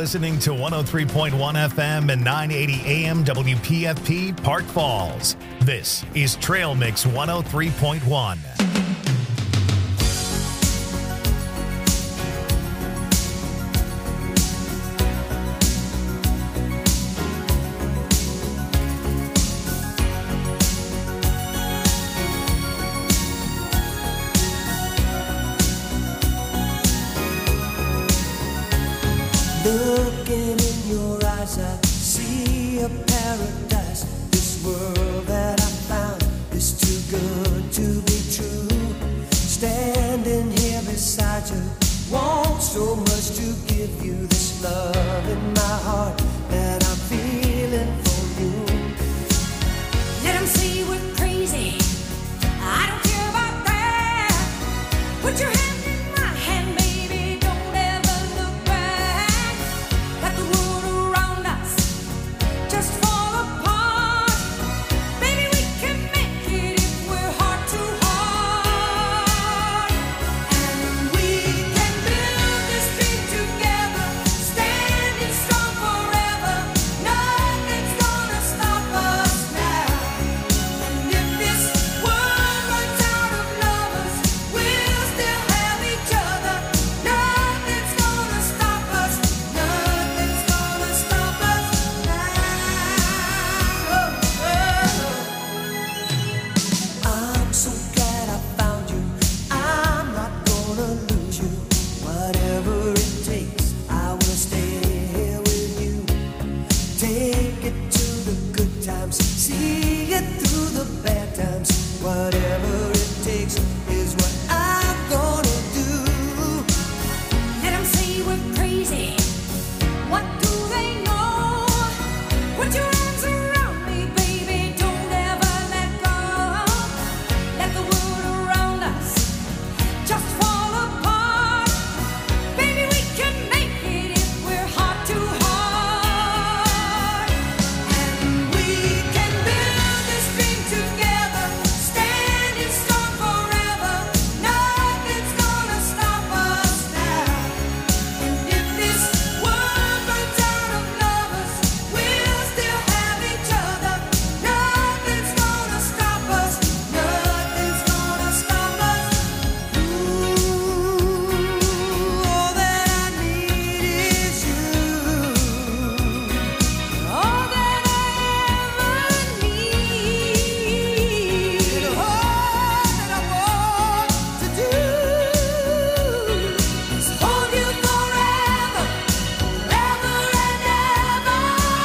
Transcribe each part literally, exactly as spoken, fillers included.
listening to one oh three point one F M and nine eighty A M W P F P Park Falls. This is Trail Mix one oh three point one. Looking in your eyes, I see a paradise. This world that I found is too good to be true. Standing here beside you, want so much to give you this love in my heart that I'm feeling for you. Let them say we're crazy, I don't care about that. Put your hand in my hand, baby, don't ever look back. Let the world around us just fall apart. Baby, we can make it if we're heart to heart. And we can build this dream together, standing strong forever. Nothing's gonna stop us now. And if this world runs out of lovers, we'll still have each other. Nothing's gonna stop us. Nothing's gonna stop us now. I'm so glad I found you. I'm not gonna lose you. Whatever it takes, I will stay here with you. Take it to the good times, see it through the bad times. Whatever it takes is what I'm gonna do. Let them say we're crazy. What do they know? Put your arms around me, baby. Don't ever let go. Let the world around us just fall apart. Baby, we can make it if we're heart to heart. And we can build this dream together, standing strong forever. Nothing's gonna stop us now. And if this world runs out of lovers, we'll still have each other. Nothing's gonna stop us. Nothing's gonna stop us. Ooh, all that I need is you. All that I ever need. And all that I want to do is Hold you forever, forever and ever.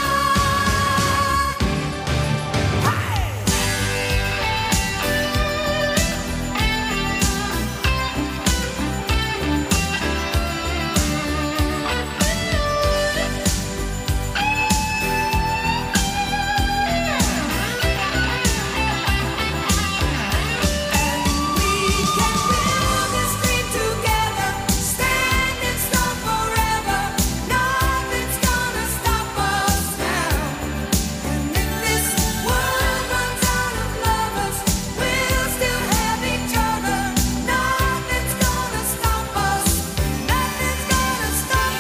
We can build this dream together, standing strong forever. Nothing's gonna stop us now. And if this world runs out of lovers, we'll still have each other. Nothing's gonna stop us. Nothing's gonna stop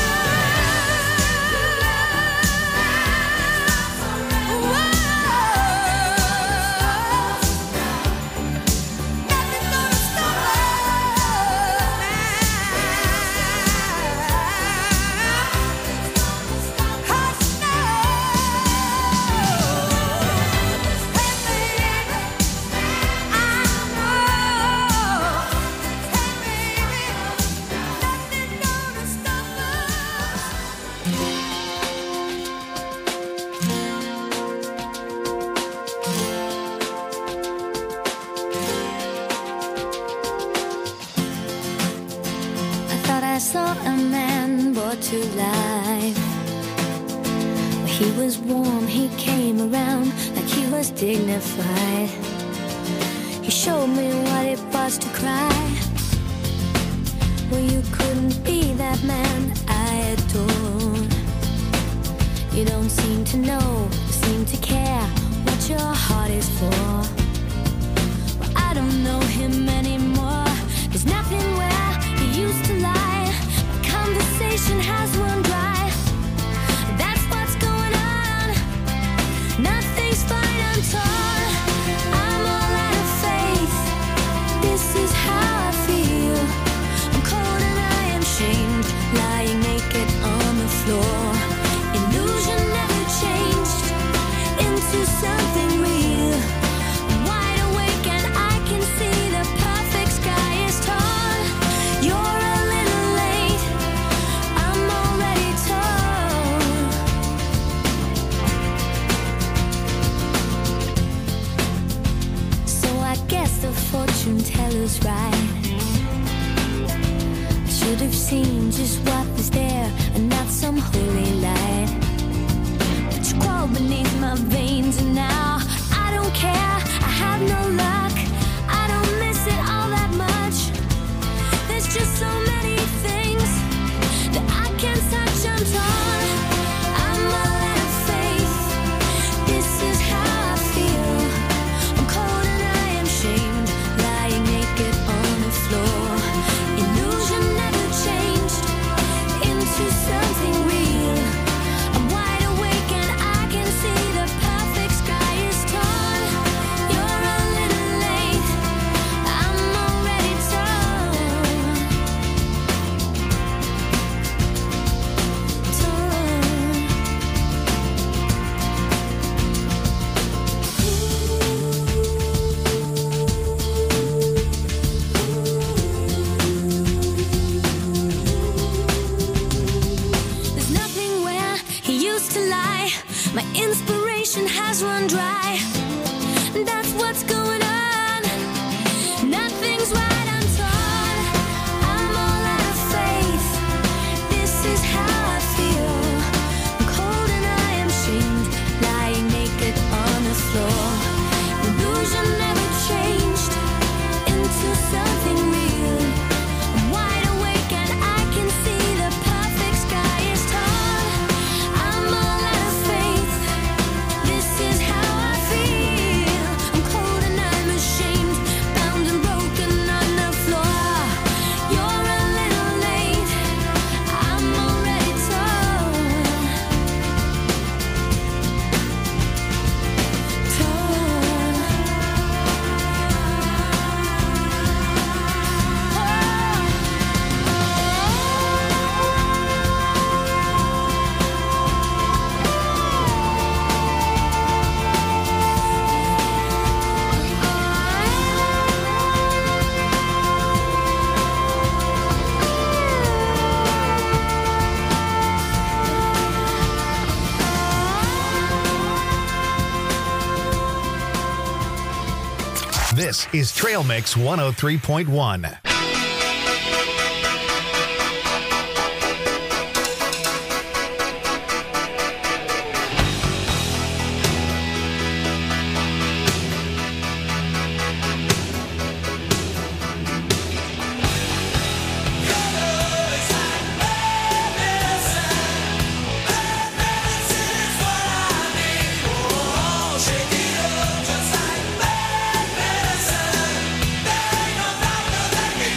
I thought I saw a man brought to life. He was warm, he came around like he was dignified. He showed me what it was to cry. Well, you couldn't be that man I adored. You don't seem to know, seem to care what your heart is for. Well, I don't know him anymore. There's nothing where he used to lie. My conversation has run dry. was right. I should have seen just what was there and not some holy light. But you crawled beneath my veins and now I don't care. I have no luck. I don't miss it all that much. There's just so many things that I can't touch. I'm torn. I'm all out of faith. This is how I feel. I'm cold and I am shamed, lying naked on the floor. Illusion never changed into something real. I'm wide awake and I can see the perfect sky is torn. You're a little late. I'm already torn. There's nothing where he used to lie. My inspiration has run dry. That's what's going on. Nothing's right, I'm torn. I'm all out of faith. This is how I feel. I'm cold and I am shamed, lying naked on the floor. Illusion never changed into something real. I'm wide awake and I can see the perfect sky is torn. I'm all out of faith. This is how I feel. I'm cold and I'm ashamed, bound and broken on the floor. You're a little late. I'm already torn. This is Trail Mix one oh three point one. Shake it up just like bad medicine. There ain't no doctor that can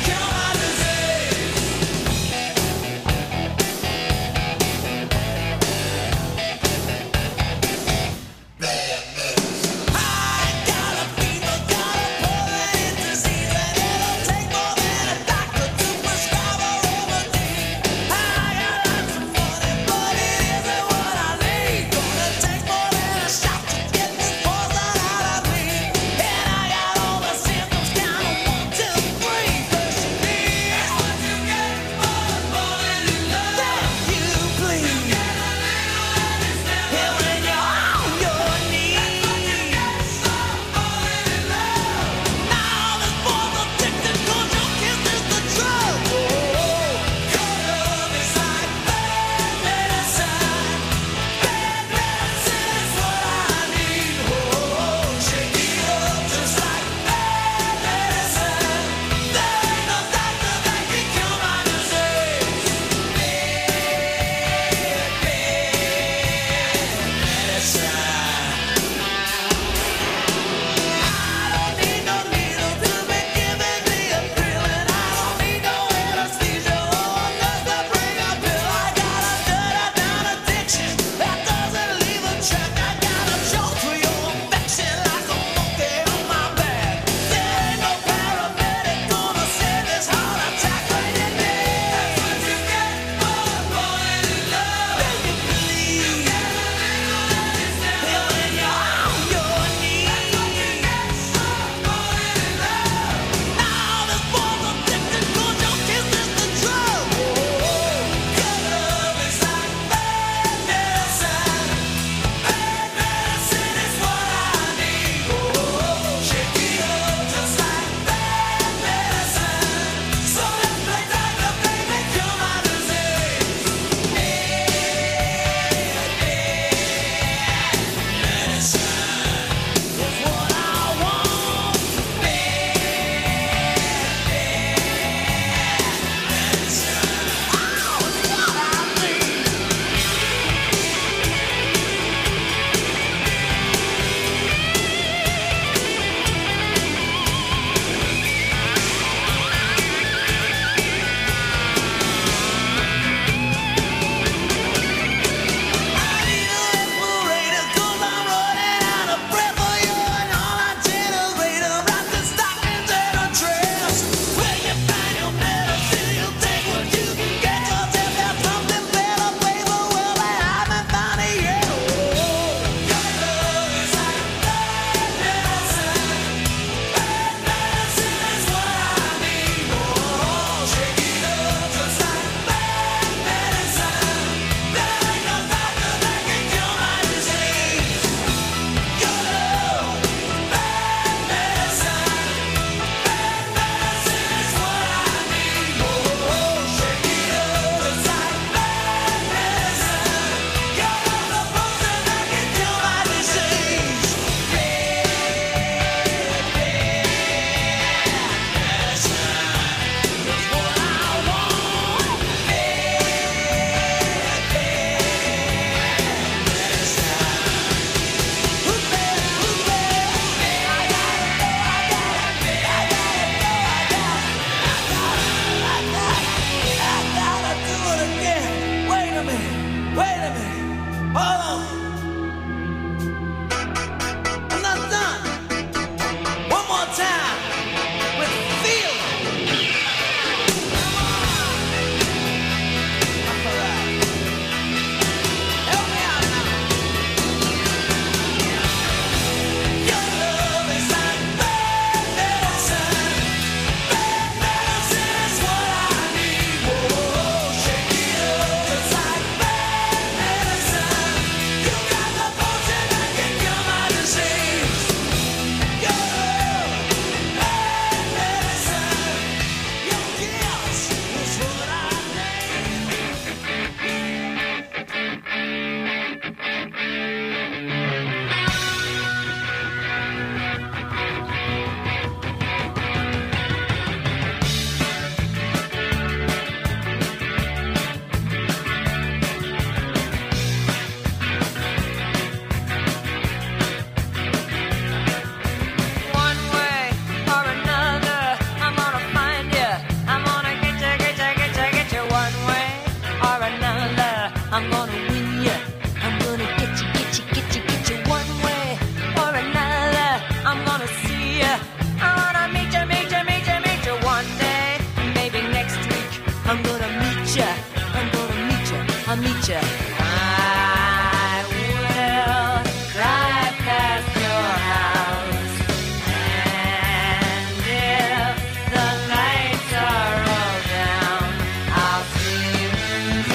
meet you. I will drive past your house, and if the lights are all down, I'll see who's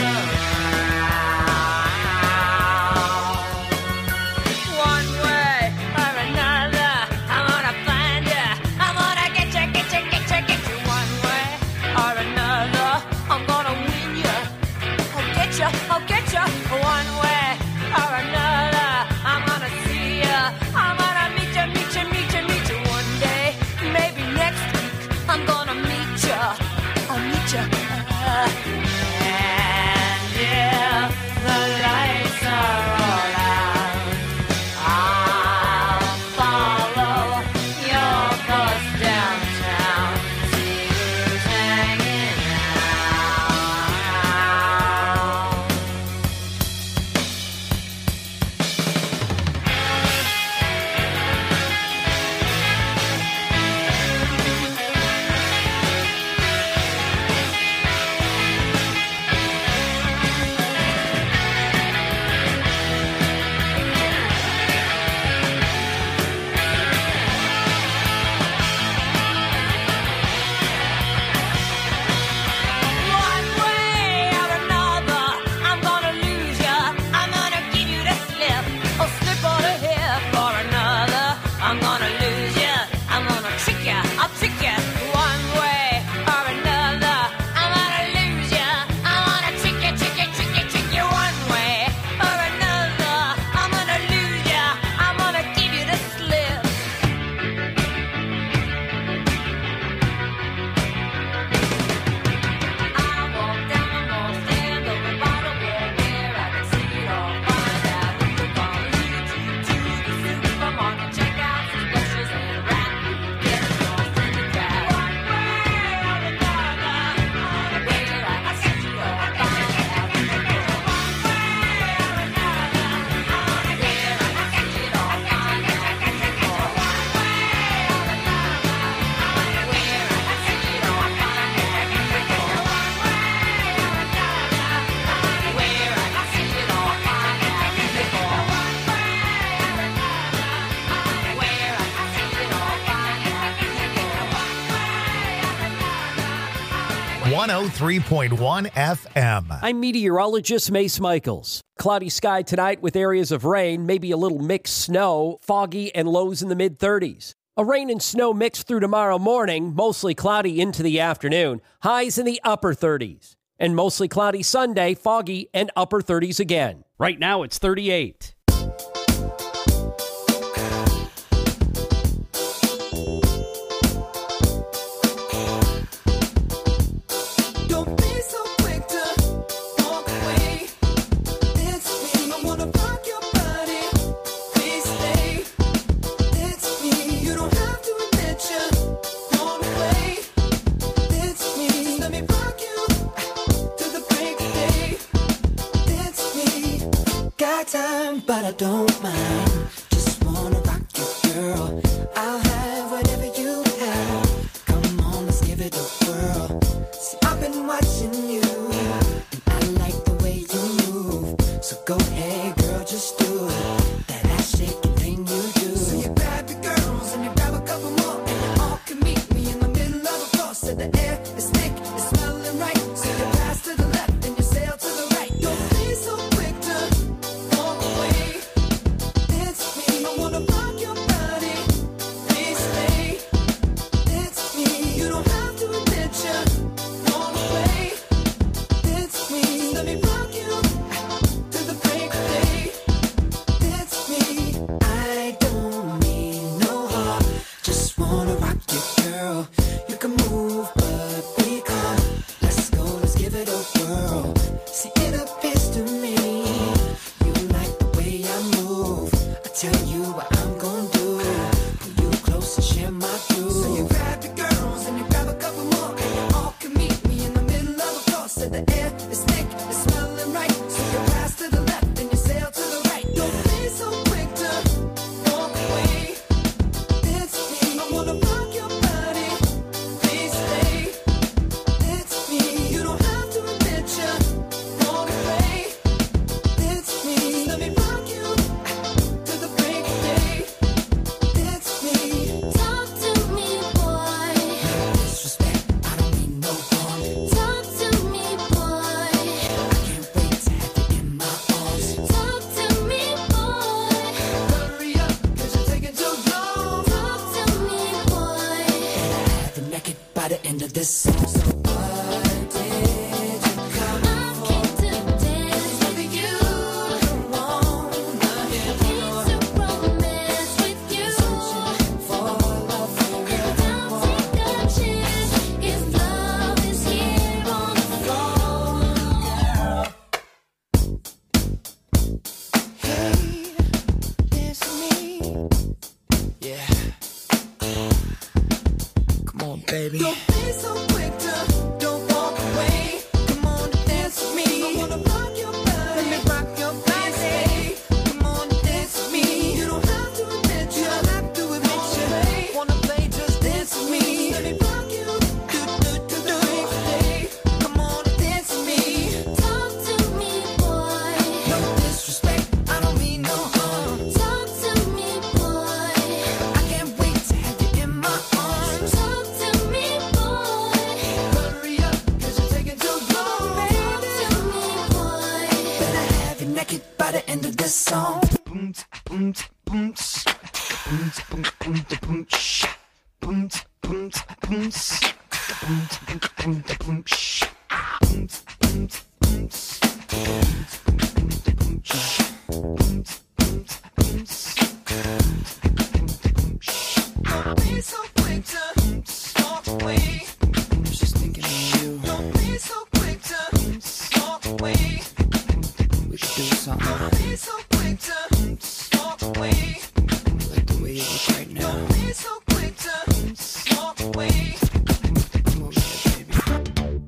around. One way or another, I'm gonna find you. I'm gonna get you, get you, get you, get you. One way or another, I'm gonna win you. I'll get you, I'll get you. One way or another, I'm gonna see you. I'm gonna meet you, meet you, meet you, meet you. One day, maybe next week, I'm gonna meet you. I'll meet you. And if the lights are all out, I'll follow your bus downtown, see who's hanging out. One way or another, I'm gonna lose ya. I'm gonna give you the slip, or slip on the hip. For another, I'm gonna lose ya. I'm gonna trick ya, I'll trick ya. One way or another, I'm gonna lose ya. I'm gonna trick ya, trick ya, trick ya, trick ya. One way or another, I'm gonna lose ya. I'm gonna give you the slip. I walk down the mall, stand over by the wall where I can see it all. Find out who you're gonna lead you to the supermarket. Check out some specials and rap. Get lost in the crowd. One way or another, where I can see it all. Find out who you're gonna lead you. One way or another, where I can see it all. Find out who you're gonna lead you. One way or another, where I can see it all. Find out who you're gonna lead you. one oh three point one F M. I'm meteorologist Mace Michaels. Cloudy sky tonight with areas of rain, maybe a little mixed snow, foggy and lows in the mid thirties. A rain and snow mix through tomorrow morning, mostly cloudy into the afternoon, highs in the upper thirties. And mostly cloudy Sunday, foggy and upper thirties again. Right now it's thirty-eight. Don't be so quick to walk away. It's me. I wanna rock your body. Please stay. It's me. You don't have to admit you're on the way. It's me. Just let me rock you to the break of day. It's me. Got time, but I don't mind. Just wanna rock you, girl. I'll have whatever you have. Come on, let's give it a whirl. See, I've been watching you, and I like the way you move. So go ahead, girl, just do it. That ass shaking thing you do. So you grab your girls and you grab a couple more, and you all can meet me in the middle of the floor. So the air is thick, it's smelling right. So you pass to the left and you sail to the right. Don't be so quick to walk away. It's me. I wanna rock your body. Please stay. It's me. You don't have to admit you're on the way. It's me. Let me rock you to the break of day. It's me. I don't need no heart. Just wanna rock you, girl. You can move, but be calm. Let's go, let's give it a whirl. See, it appears to me you like the way I move. I tell you what I'm gonna do. Pull you close and share my groove. So you grab your girls and you grab a couple more, and you all can meet me in the middle of the floor. So the air is thick, it's smelling right. So you pass to the left and you sail to the right. Don't be so quick to walk away. It's me. I end of this song. So what did you come I came to dance with you. wanna hear? Came to romance with you. For love forever. Don't take a chance if love is here on the floor. Hey, it's me. Yeah. Come on, baby. Don't be so quick to don't walk away. Come on, dance with me. I wanna rock your body. Let me rock your body. Come on, dance with me. You don't have to admit you. don't have to admit you. Wanna play? Just dance with me. Let me rock you. Do do do do. Hey, come on, dance with me. Talk to me, boy. No disrespect, I don't mean no harm. Talk to me, boy. I can't wait to have you in my arms. Talk to me, boy. Hurry up, cause you're taking too long. Talk to me, boy. Better have you naked by the end of this song. Boom, boom, boom, boom, boom, boom, boom, shh. Boom, boom, boom, boom, boom, boom, boom, shh. Boom, boom, boom, boom, boom, shh. Boom, boom, boom, boom, shh. Don't be so quick to walk away. I was just thinking of you. Don't be so quick to walk away. We should do something. Don't be so quick to walk away. Like the way you look right now. Don't be so quick to walk away. Come over here, baby.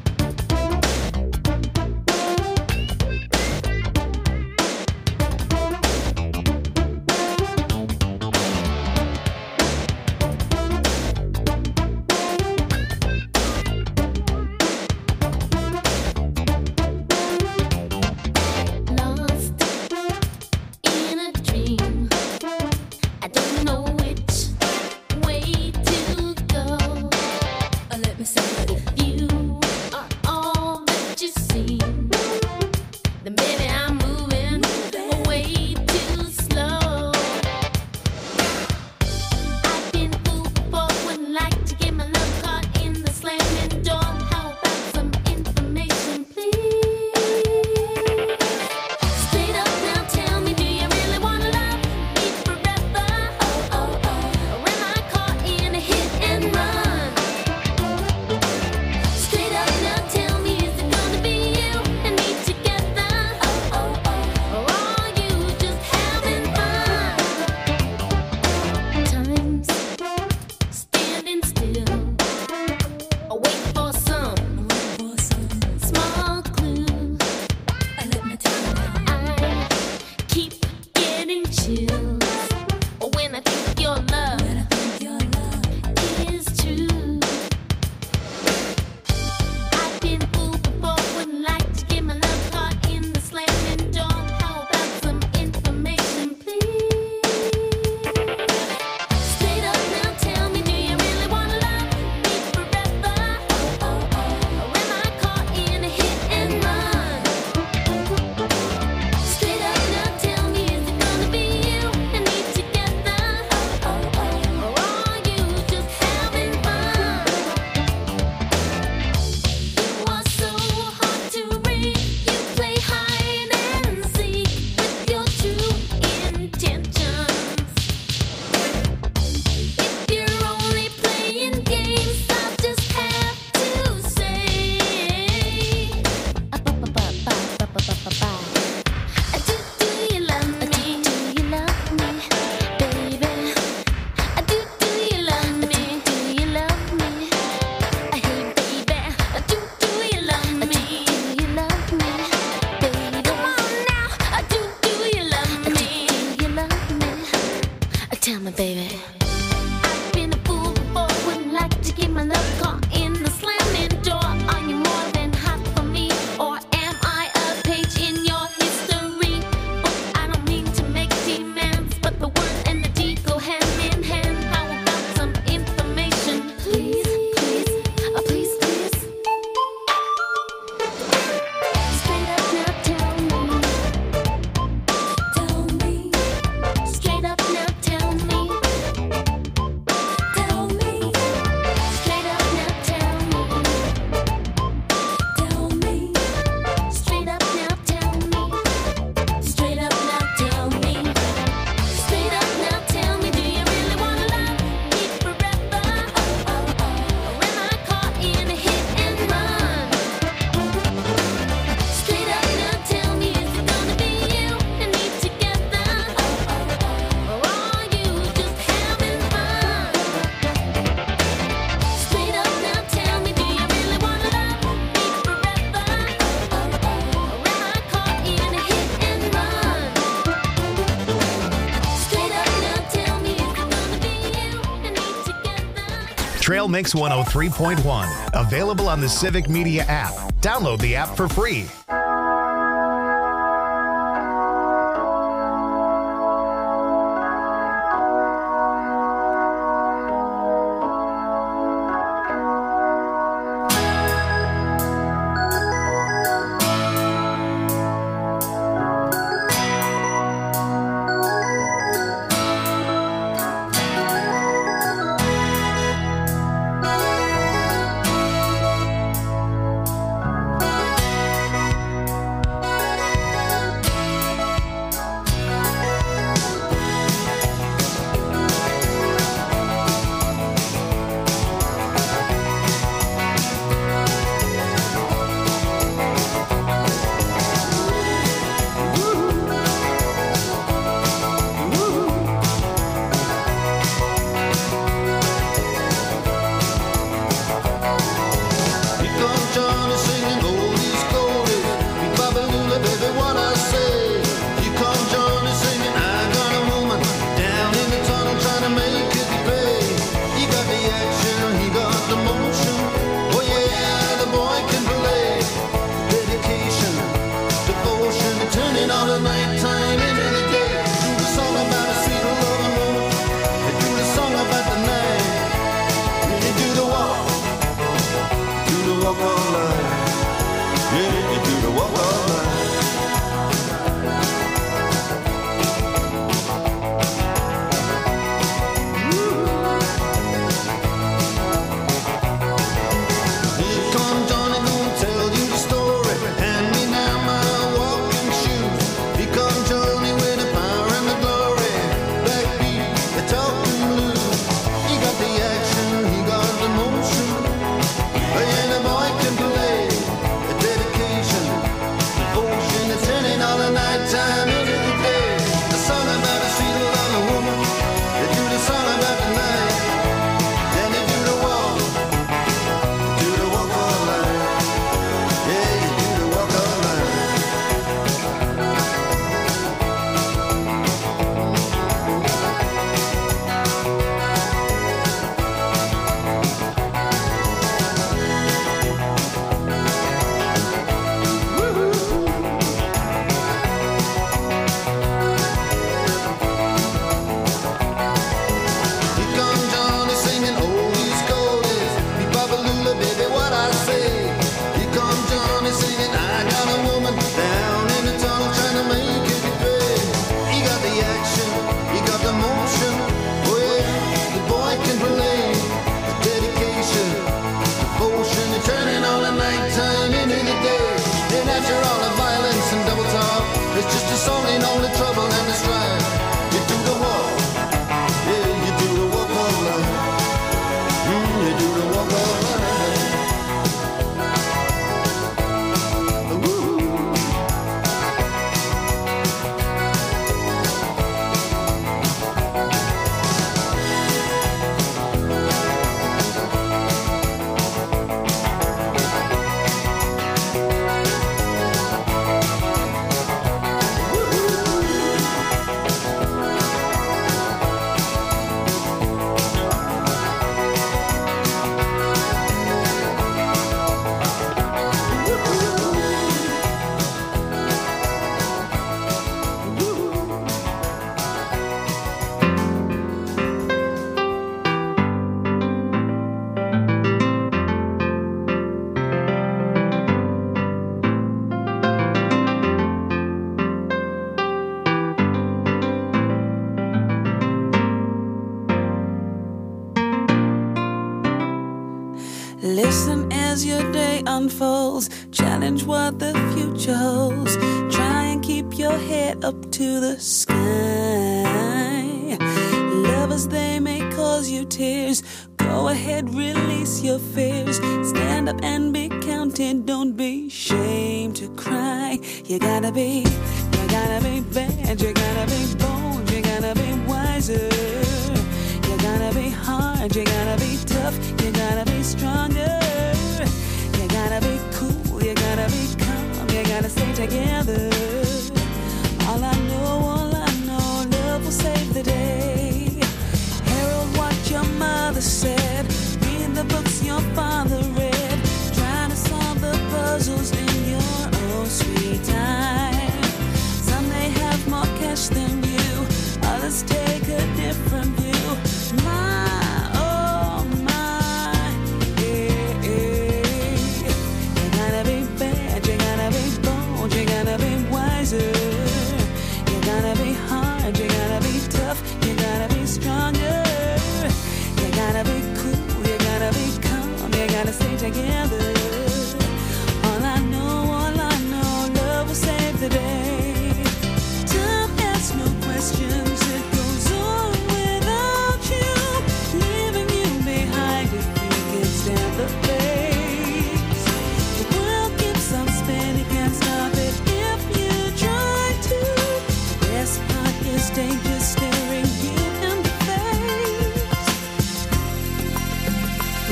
Lost in a dream. I don't know which way to go. Uh, Let me say it. If you are all that you seem, then maybe I'm moving way too slow. I've been fooled before, wouldn't like to get my love caught in the slamming door. How about some information, please? Straight up now, tell me, do you really wanna love me forever? Oh, oh, oh. Or am I caught in a hit and run? Straight up now, tell me, is it gonna be you and me together? Oh, oh, oh. Or are you just having fun? Time's standing still, wait for some small clue. Let me tell you now, I keep getting chills when I think your love is true. I've been fooled before, wouldn't like to get my love caught in the slamming door. How about some information, please? Straight up now, tell me, do you really wanna love me forever? Oh, oh, oh. Or am I caught in a hit and run? Straight up now, tell me, is it gonna be you and me together? Oh, oh, oh. Or are you just having fun? You are so hard to read. You play hide and seek with your true intentions. If you're only playing games, I'll just have to say, ba-ba-ba-ba-ba-ba-ba-ba. Do do you love me? Do you love me, baby? Do do you love me? Do you love me? Hey, baby. Do do you love me? Do you love me, baby? Come on now. Do do you love me? Do you love me? Tell me, baby. I've been a fool before, wouldn't like to get my love caught in the slamming door. Are you more than hot for me, or am I a page in your history book? I don't mean to make demands, but the word and the deed go hand in hand. How about some information, please, please, oh, please, please? Straight up now, tell me, tell me. Straight up now, tell me, tell me. Straight up now, Trail Mix one oh three point one. Available on the Civic Media app. Download the app for free. Listen as your day unfolds. Challenge what the future holds. Try and keep your head up to the sky. Lovers, they may cause you tears. Go ahead, release your fears. Stand up and be counted. Don't be ashamed to cry. You gotta be, you gotta be bad. You gotta be bold. You gotta be wiser. You gotta be hard, you gotta be tough, you gotta be stronger. You gotta be cool, you gotta be calm, you gotta stay together. All I know, all I know, love will save the day. Herald what your mother said, be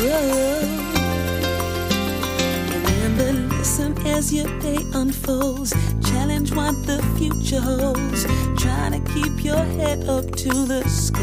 Remember, listen as your day unfolds. Challenge what the future holds. Try to keep your head up to the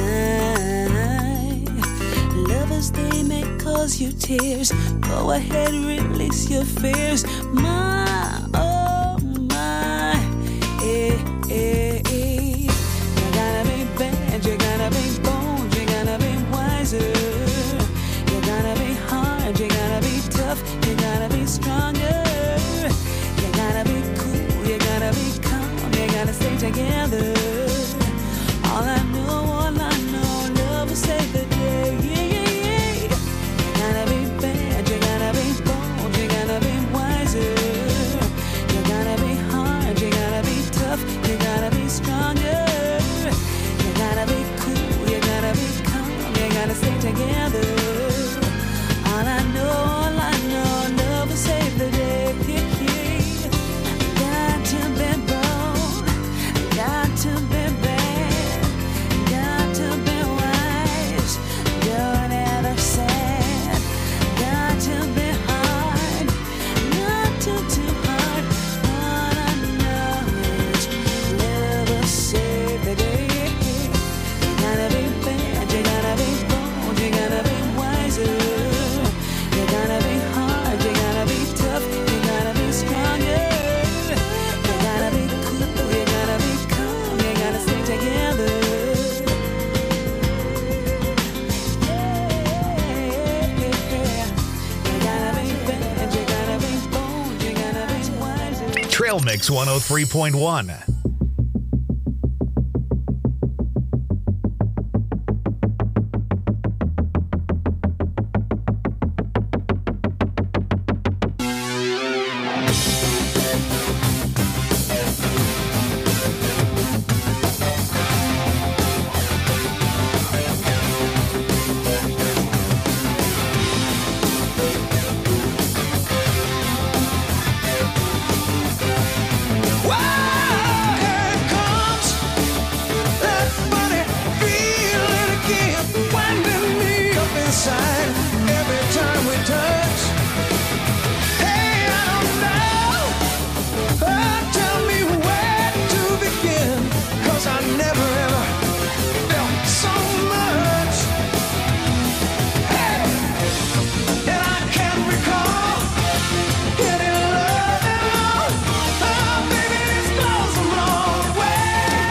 sky. Lovers, they may cause you tears. Go ahead, release your fears. My, oh my, eh, eh, eh. You gotta be bad, you gotta be bold, you gotta be wiser. You gotta be hard, you gotta be tough, you gotta be stronger. You gotta be cool, you gotta be calm, you gotta stay together. All I know, all I know, love will save the day. Yeah, yeah, yeah. You gotta be bad, you gotta be bold, you gotta be wiser. You gotta be hard, you gotta be tough, you gotta be stronger. You gotta be cool, you gotta be calm, you gotta stay together. All I know, all I know, love will save the day. Got to be bold, got to be bad, got to be wise, don't ever sad. Got to be hard, not too too hard. All I know is love will save the day. You gotta be bad, you gotta be bold, you gotta be wiser. You gotta be hard, you gotta be tough, you gotta be stronger. You gotta be cool, you gotta be calm, you gotta stay together. Yeah, you gotta be bad, you gotta be bold, you gotta be wiser. Trail Mix one oh three point one.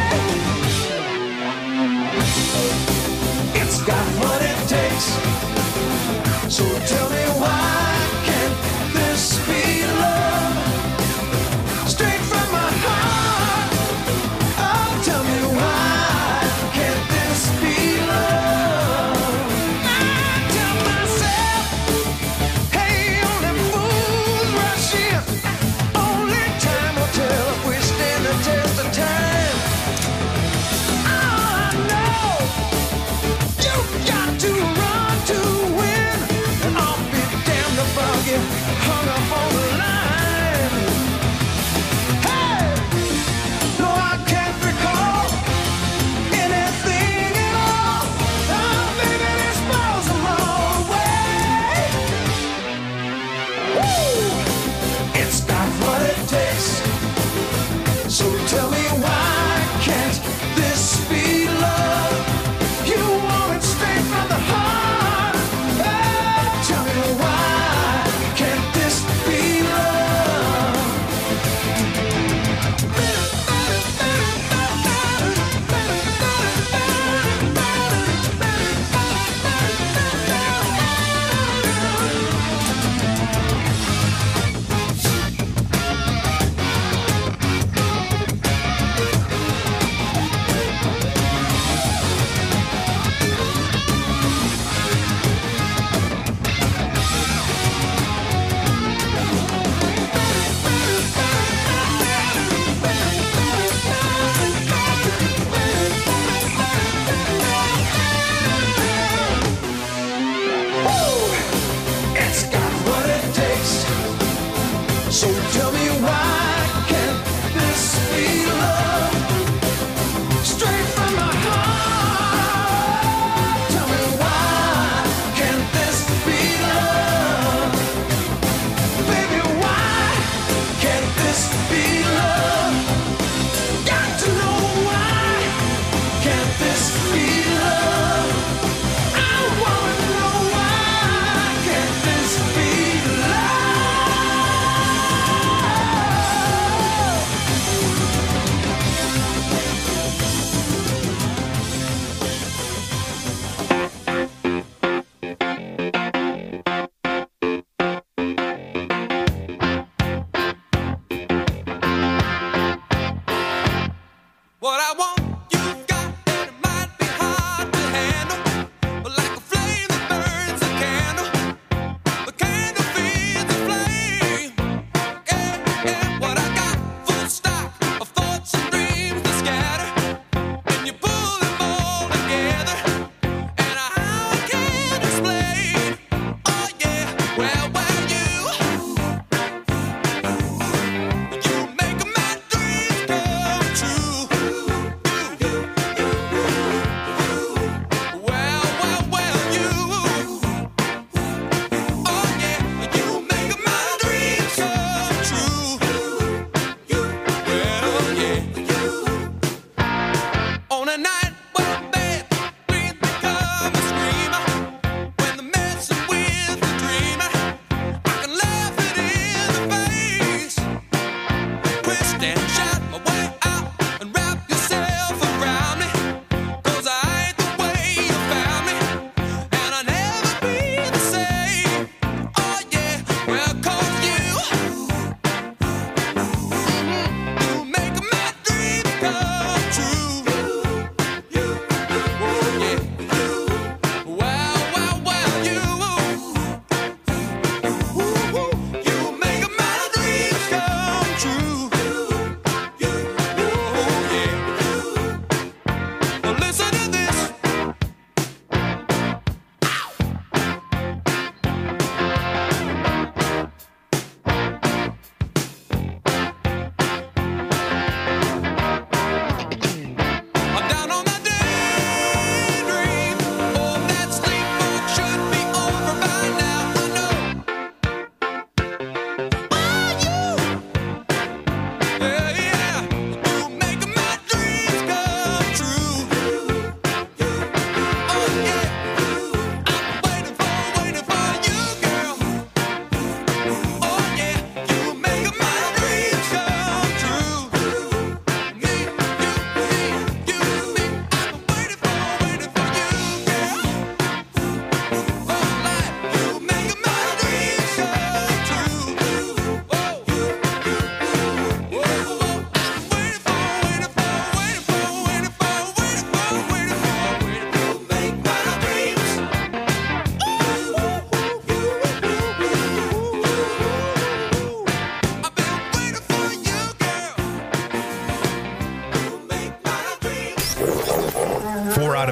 It's got what it takes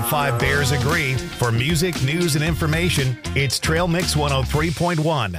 five Bears agree. For music, news, and information, it's Trail Mix one oh three point one.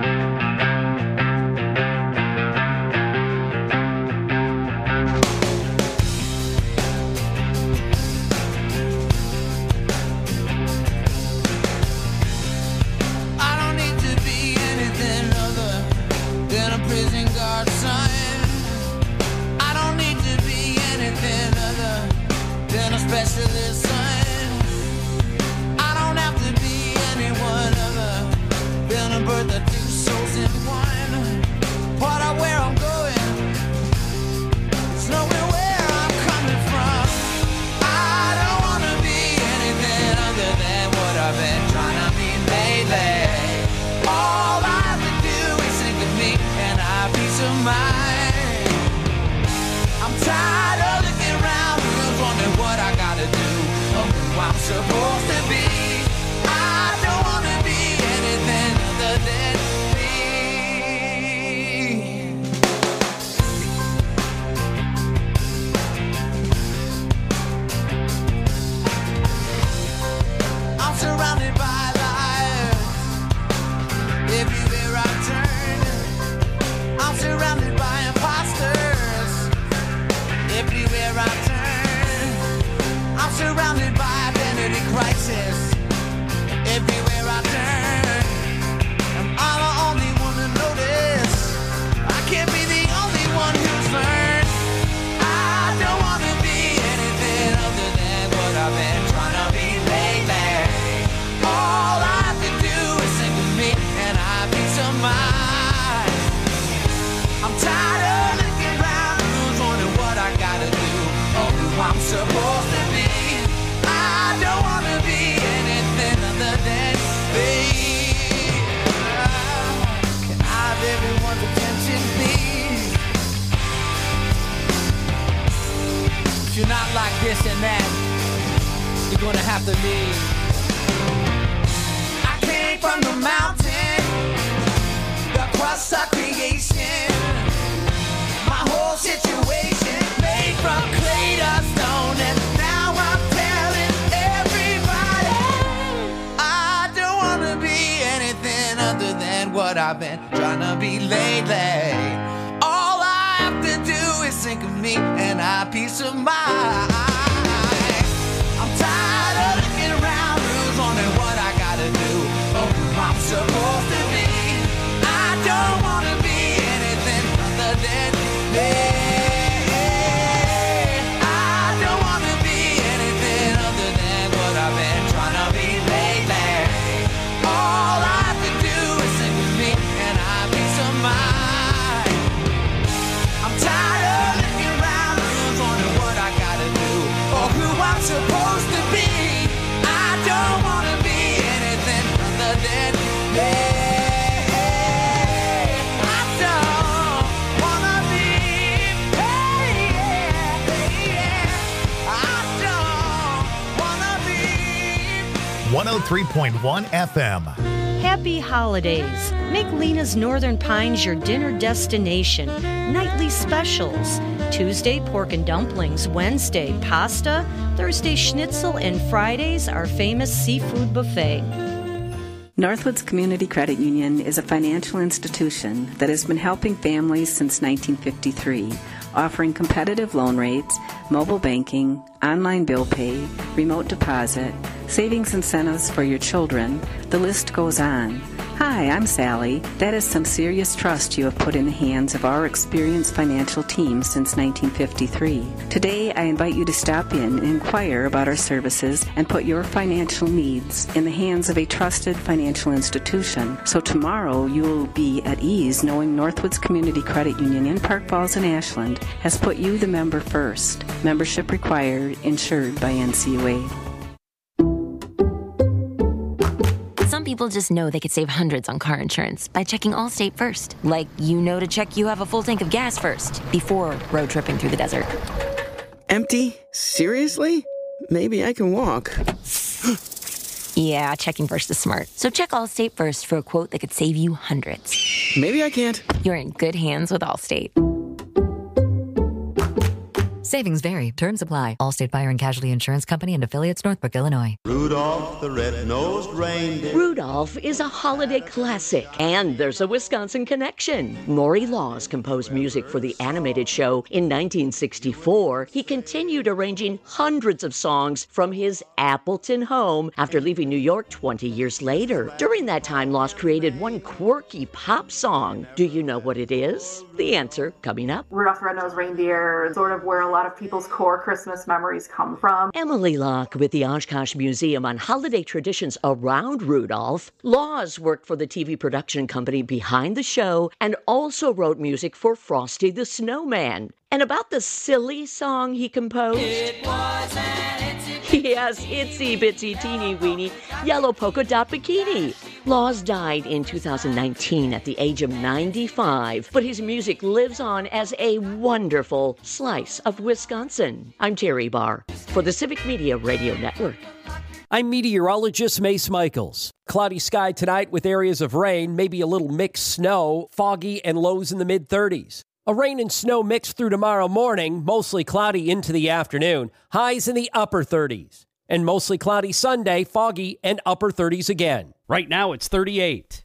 I've been trying to be lately. All I have to do is think of me and I peace of mind. I'm tired of looking around, who's wondering what I gotta do, or who I'm supposed to be. I don't wanna be anything other than me. I don't wanna be anything other than what I've been trying to be lately. All I have to do is think of me and I peace of mind. I'm tired of looking around, who's wondering what I gotta do, or who I'm supposed to be. I don't wanna be anything other than me. I don't wanna be, hey, yeah, hey, yeah. I don't wanna be. one oh three point one F M. Happy holidays. Make Lena's Northern Pines your dinner destination. Nightly specials. Tuesday, pork and dumplings. Wednesday, pasta. Thursday, schnitzel. And Fridays, our famous seafood buffet. Northwoods Community Credit Union is a financial institution that has been helping families since nineteen fifty-three, offering competitive loan rates, mobile banking, online bill pay, remote deposit, savings incentives for your children. The list goes on. Hi, I'm Sally. That is some serious trust you have put in the hands of our experienced financial team since nineteen fifty-three. Today, I invite you to stop in and inquire about our services and put your financial needs in the hands of a trusted financial institution. So tomorrow, you will be at ease knowing Northwoods Community Credit Union in Park Falls and Ashland has put you, the member, first. Membership required, insured by N C U A. Some people just know they could save hundreds on car insurance by checking Allstate first. Like, you know to check you have a full tank of gas first before road tripping through the desert. Empty? Seriously? Maybe I can walk. Yeah, checking first is smart. So check Allstate first for a quote that could save you hundreds. Maybe I can't. You're in good hands with Allstate. Savings vary. Terms apply. Allstate Fire and Casualty Insurance Company and affiliates, Northbrook, Illinois. Rudolph the red-nosed reindeer. Rudolph is a holiday classic, and there's a Wisconsin connection. Maury Laws composed music for the animated show in nineteen sixty-four. He continued arranging hundreds of songs from his Appleton home after leaving New York twenty years later. During that time, Laws created one quirky pop song. Do you know what it is? The answer coming up. Rudolph the Red-Nosed Reindeer is sort of where a lot of people's core Christmas memories come from. Emily Locke with the Oshkosh Museum on holiday traditions around Rudolph. Laws worked for the T V production company behind the show and also wrote music for Frosty the Snowman. And about the silly song he composed. It was an itsy Yes, itsy bitsy teeny weeny yellow polka dot bikini. Laws died in two thousand nineteen at the age of ninety-five, but his music lives on as a wonderful slice of Wisconsin. I'm Terry Barr for the Civic Media Radio Network. I'm meteorologist Mace Michaels. Cloudy sky tonight with areas of rain, maybe a little mixed snow, foggy and lows in the mid thirties. A rain and snow mix through tomorrow morning, mostly cloudy into the afternoon. Highs in the upper thirties. And mostly cloudy Sunday, foggy and upper thirties again. Right now it's thirty-eight.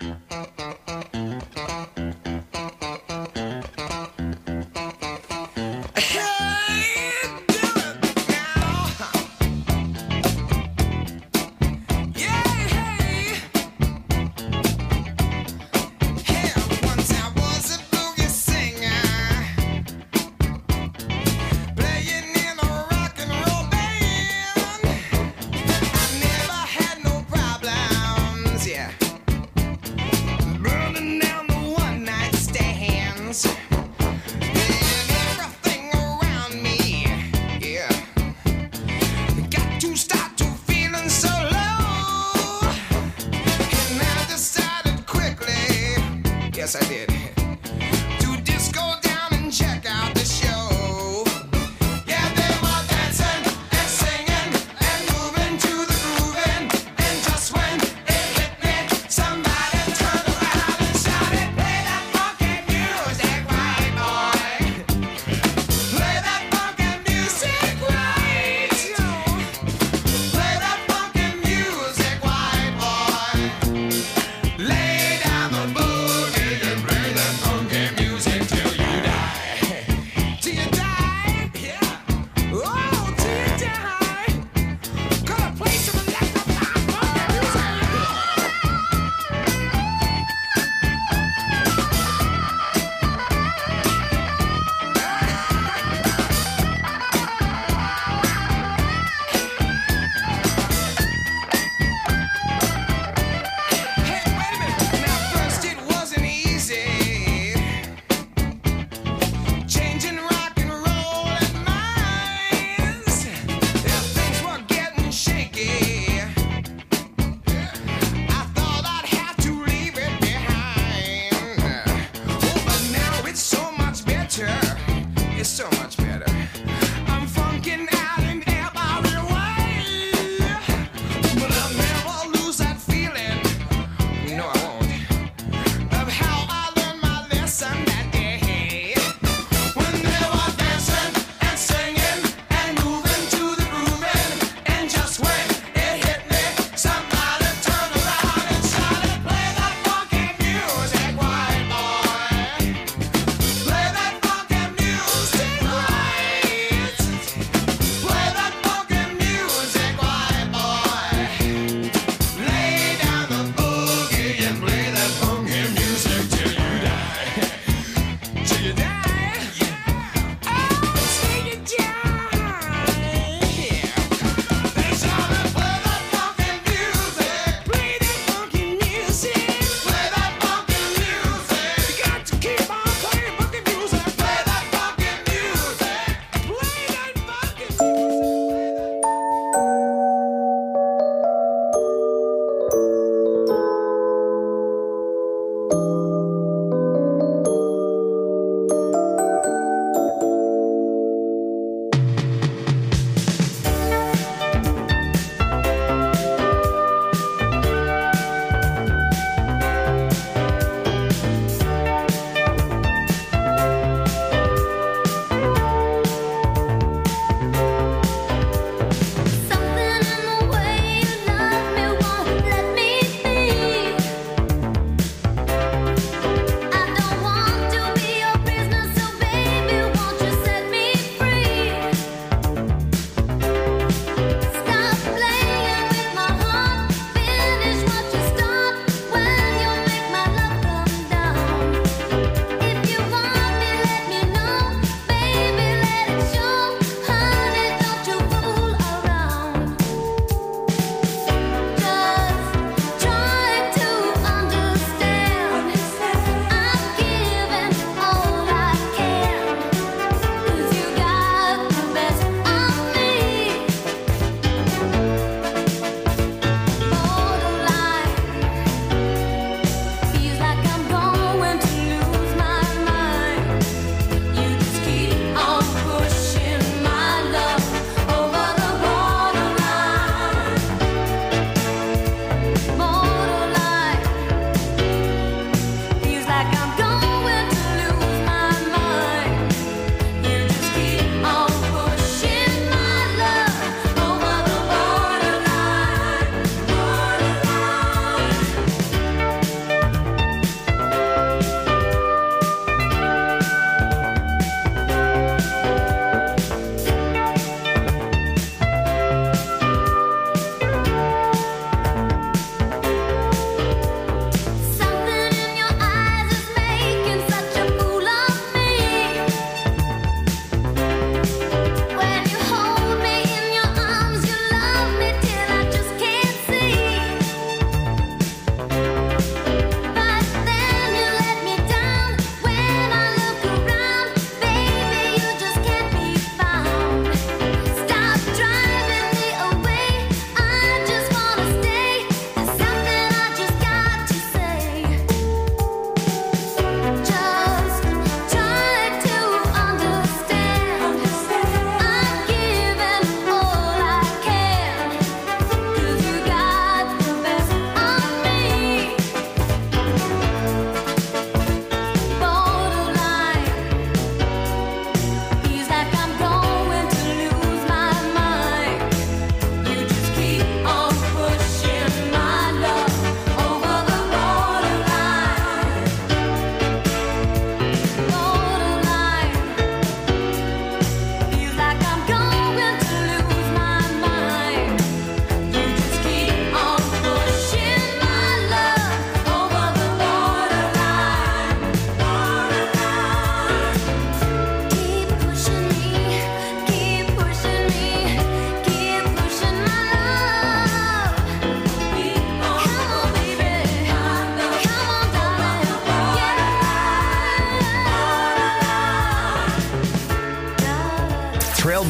Yes, I did. To just go down and check out the show. Yeah, they were dancing and singing and moving to the grooving. And just when it hit me, somebody turned around and shouted, "Play that funky music, right, boy. Play that funky music, right. Play that funky music, right, boy. Lay down the boogie and bring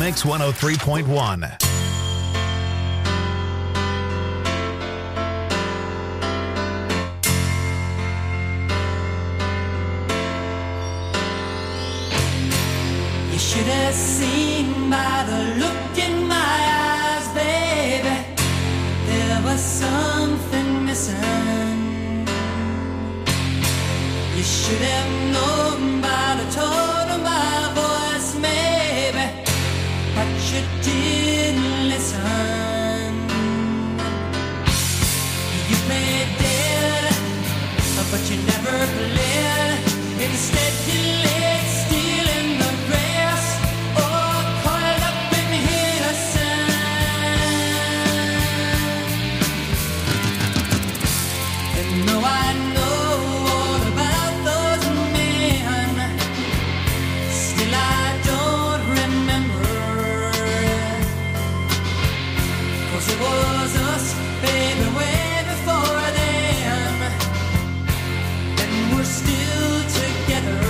Mix one oh three point one. You should have seen by the look in my eyes, baby, there was something missing. You should have known by the tone of my voice, maybe, but you didn't listen. You played dead, but you never played. Instead you laid still in the grass, oh, coiled up in innocence. And though I know all about those men, still I don't remember. 'Cause it was us, baby, way before them, and we're still together.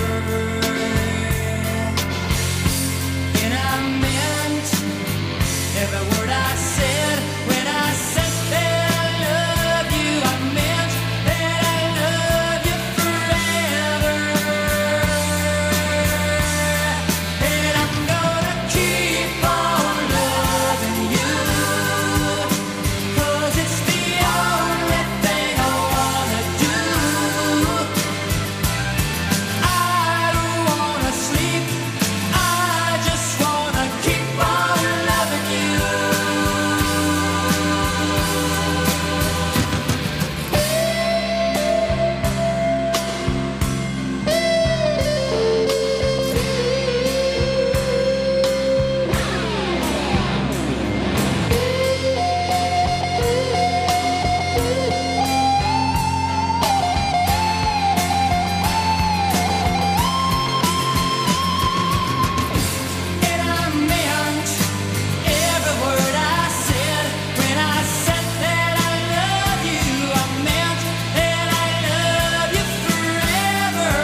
And I meant every word I said when I said that I love you. I meant that I love you forever. And I'm gonna keep on loving you, 'cause it's the only thing I wanna do. I don't wanna sleep, I just wanna keep on loving you. And I meant every word I said when I said that I love you. I meant that I love you forever.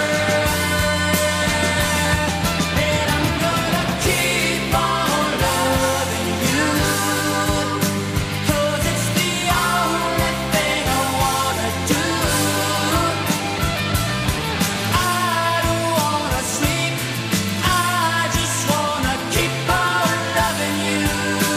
And I'm gonna keep on loving you, 'cause it's the only thing I wanna do. I don't wanna sleep, I just wanna keep on loving you.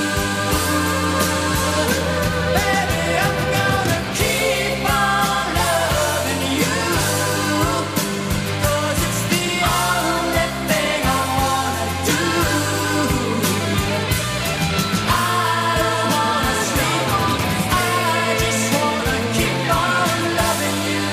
Baby, I'm gonna keep on loving you, 'cause it's the only thing I wanna do. I don't wanna sleep, I just wanna keep on loving you.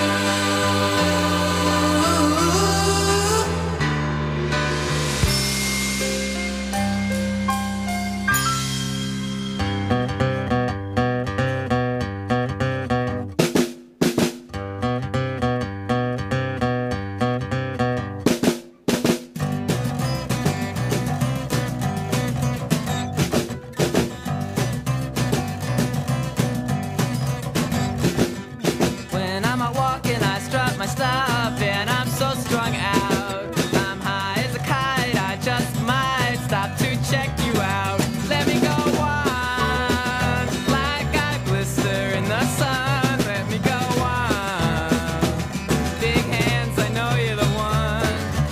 When I'm out walking, I strut my stuff, and I'm so strung out. I'm high as a kite, I just might stop to check you out. Let me go on, like I glister in the sun. Let me go on, big hands, I know you're the one.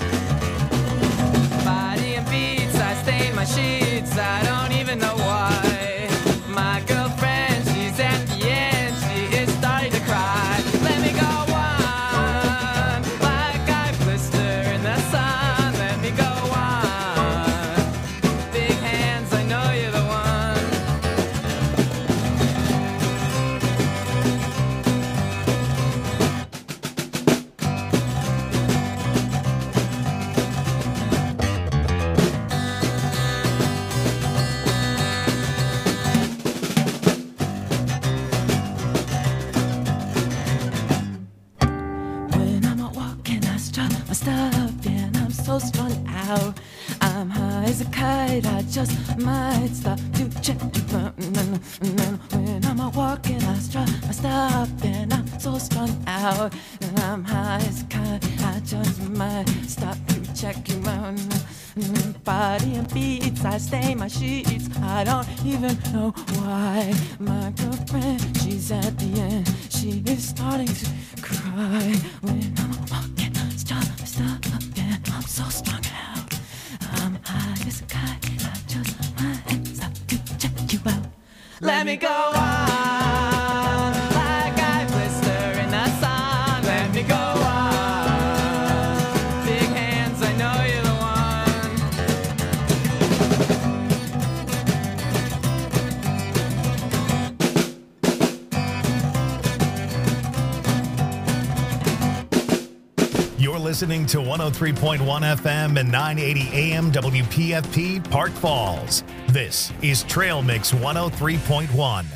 Body and beats, I stain my sheets, I don't even know why. My girlfriend, she's at the end, she is starting to cry. Let me go on, like I blister in the sun. Let me go on, big hands, I know you're the one. When I'm out walking, I strut my stuff, and I'm so strung out. I'm high as a kite, I just might stop to check you out. And then when I'm out walking, I strut my stuff, and I'm so strung out. And I'm high as a kite, I just might stop to check you out. Body and beats, I stain my sheets. I don't even know why. My girlfriend, she's at the end. She is starting to cry when I'm walking, stop, stop again. I'm so strung out. I'm high as a kite. I just put my hands up to check you out. Let me go on like I blister in the sun. Let me go on. Big hands, I know you're the You're listening to one oh three point one F M and nine eighty A M W P F P Park Falls. This is Trail Mix one oh three point one.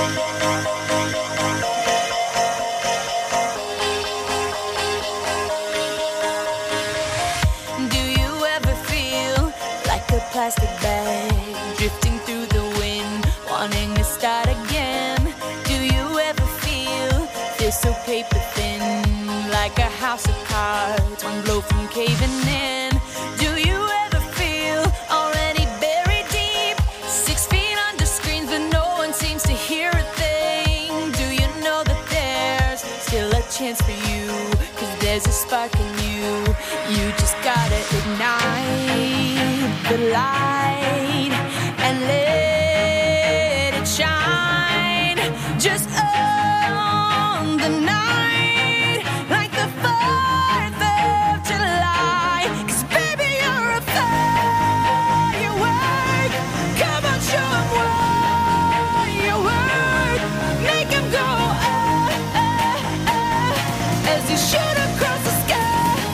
Do you ever feel like a plastic bag drifting through the wind, wanting to start again? Do you ever feel this so paper thin, like a house of cards, one blow from caving in? Do you ever feel already buried deep, six feet under screens, but no one seems to hear a thing? Do you know that there's still a chance for you? Cause there's a spark in you. You just gotta ignite the light and let it shine. Just on the night, like the fourth of July. Cause baby, you're a firework. Come on, show 'em what you work. Make 'em go, ah, ah, ah, as you should.